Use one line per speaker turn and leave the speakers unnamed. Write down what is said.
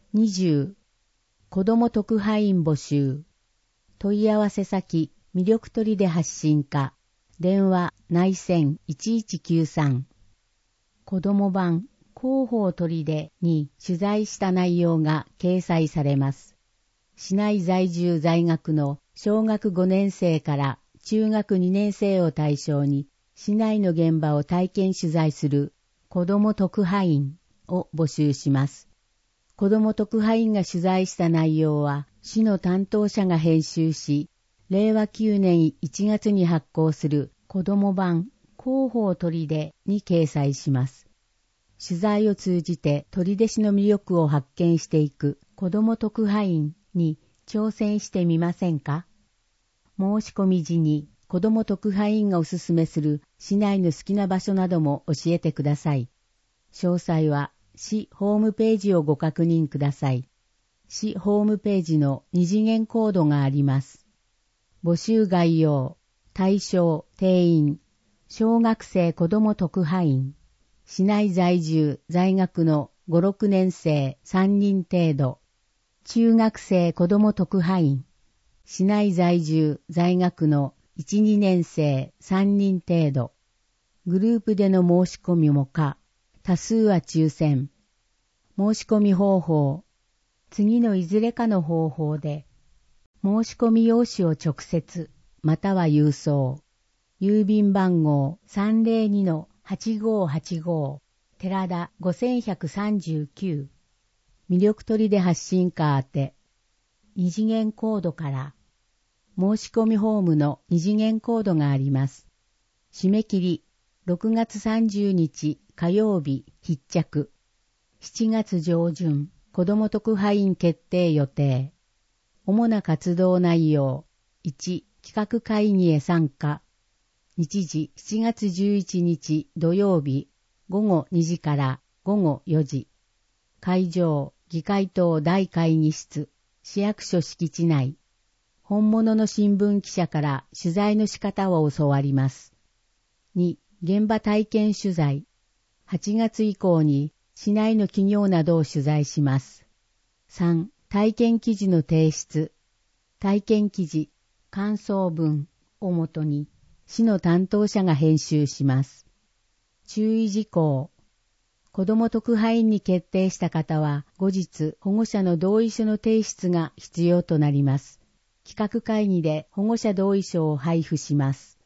20、子ども特派員募集。問い合わせ先、魅力取りで発信課。電話、内線1193。子ども版、広報取出に取材した内容が掲載されます。市内在住在学の小学5年生から中学2年生を対象に、市内の現場を体験取材する子ども特派員を募集します。子ども特派員が取材した内容は、市の担当者が編集し、令和9年1月に発行する子ども版広報取出に掲載します。取材を通じて取手市の魅力を発見していく子ども特派員に挑戦してみませんか？申し込み時に子ども特派員がおすすめする市内の好きな場所なども教えてください。詳細は市ホームページをご確認ください。市ホームページの二次元コードがあります。募集概要、対象、定員、小学生子ども特派員、市内在住、在学の5、6年生3人程度、中学生子ども特派員、市内在住、在学の1、2年生3人程度、グループでの申し込みも可、多数は抽選。申し込み方法、次のいずれかの方法で、申し込み用紙を直接、または郵送、郵便番号 302-8585 寺田5139魅力取出発信課宛て二次元コードから申し込みフォームの二次元コードがあります。締め切り6月30日火曜日必着。7月上旬子ども特派員決定予定。主な活動内容。1、企画会議へ参加。日時7月11日土曜日午後2時から午後4時。会場、議会棟大会議室、市役所敷地内。本物の新聞記者から取材の仕方を教わります。2、現場体験取材。8月以降に市内の企業などを取材します。3、体験記事の提出。体験記事、感想文をもとに市の担当者が編集します。注意事項。子ども特派員に決定した方は後日保護者の同意書の提出が必要となります。企画会議で保護者同意書を配布します。